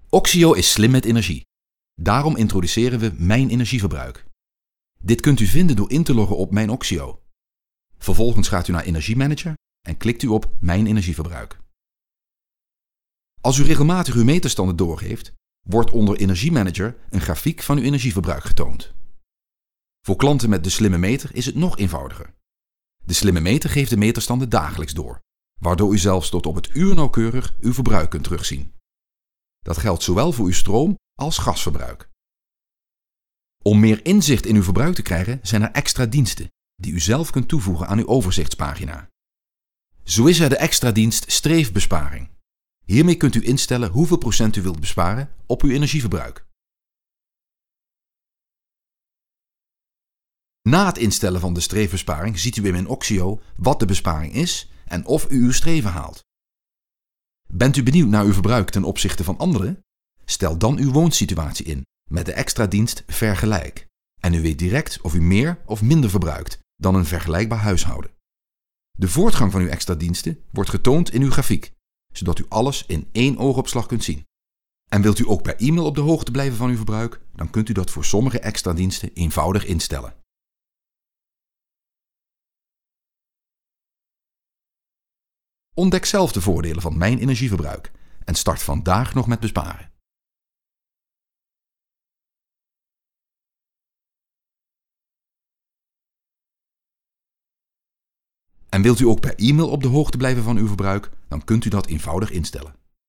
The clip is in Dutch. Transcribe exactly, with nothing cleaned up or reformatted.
Oxio is slim met energie. Daarom introduceren we Mijn Energieverbruik. Dit kunt u vinden door in te loggen op Mijn Oxio. Vervolgens gaat u naar Energiemanager en klikt u op Mijn Energieverbruik. Als u regelmatig uw meterstanden doorgeeft, wordt onder Energiemanager een grafiek van uw energieverbruik getoond. Voor klanten met de slimme meter is het nog eenvoudiger. De slimme meter geeft de meterstanden dagelijks door, waardoor u zelfs tot op het uur nauwkeurig uw verbruik kunt terugzien. Dat geldt zowel voor uw stroom als gasverbruik. Om meer inzicht in uw verbruik te krijgen zijn er extra diensten die u zelf kunt toevoegen aan uw overzichtspagina. Zo is er de extra dienst Streefbesparing. Hiermee kunt u instellen hoeveel procent u wilt besparen op uw energieverbruik. Na het instellen van de streefbesparing ziet u in Mijn Oxio wat de besparing is en of u uw streven haalt. Bent u benieuwd naar uw verbruik ten opzichte van anderen? Stel dan uw woonsituatie in met de extra dienst Vergelijk en u weet direct of u meer of minder verbruikt dan een vergelijkbaar huishouden. De voortgang van uw extra diensten wordt getoond in uw grafiek, zodat u alles in één oogopslag kunt zien. En wilt u ook per e-mail op de hoogte blijven van uw verbruik, dan kunt u dat voor sommige extra diensten eenvoudig instellen. Ontdek zelf de voordelen van Mijn Energieverbruik en start vandaag nog met besparen. En wilt u ook per e-mail op de hoogte blijven van uw verbruik, dan kunt u dat eenvoudig instellen.